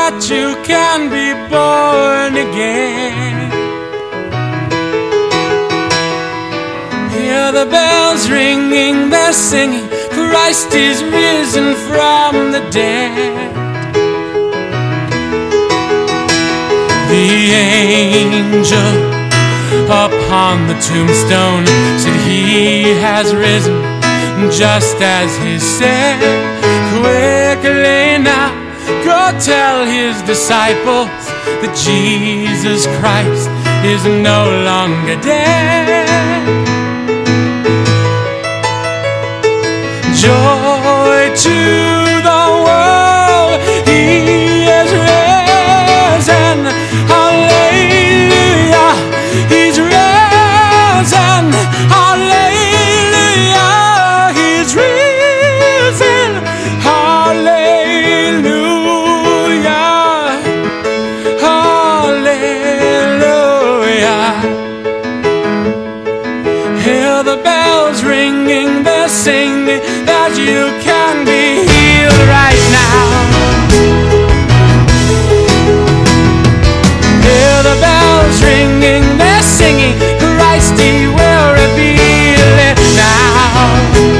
that you can be born again. Hear the bells ringing, they're singing, Christ is risen from the dead. The angel upon the tombstone said he has risen just as he said. Quickly now, go tell his disciples that Jesus Christ is no longer dead. Joy to the world, he is risen. Hallelujah, he's risen. Hallelujah, he's risen. Hallelujah, hallelujah. Hear the bells ringing, they're singing that you can be healed right now. Hear the bells ringing, they're singing, Christ, he will reveal it now.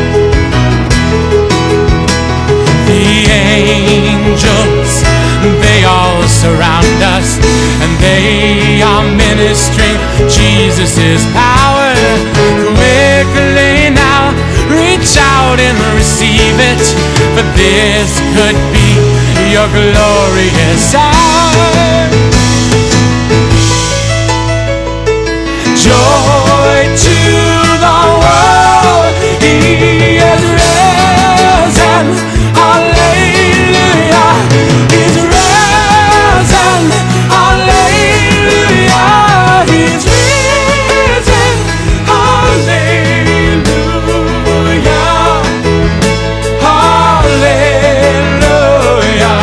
The angels, they all surround us, and they are ministering Jesus' power. Quickly now, reach out and receive it, for this could be your glorious hour. Joy to the world, he is risen. Hallelujah, he's risen. Hallelujah, he's risen. Hallelujah, hallelujah.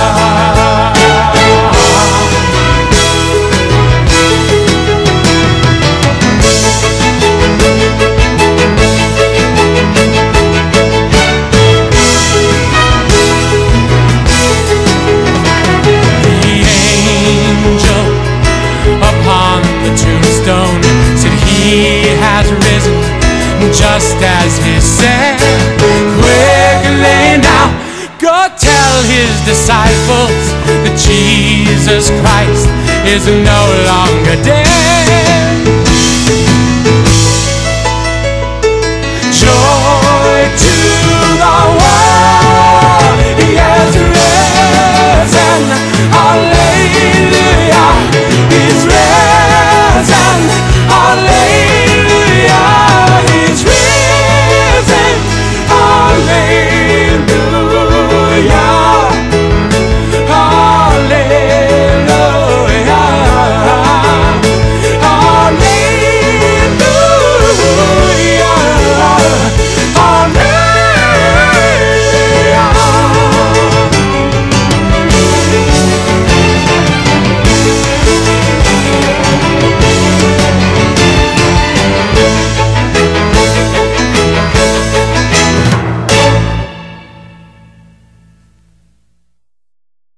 Just as he said. Quickly now, go tell his disciples that Jesus Christ is no longer dead.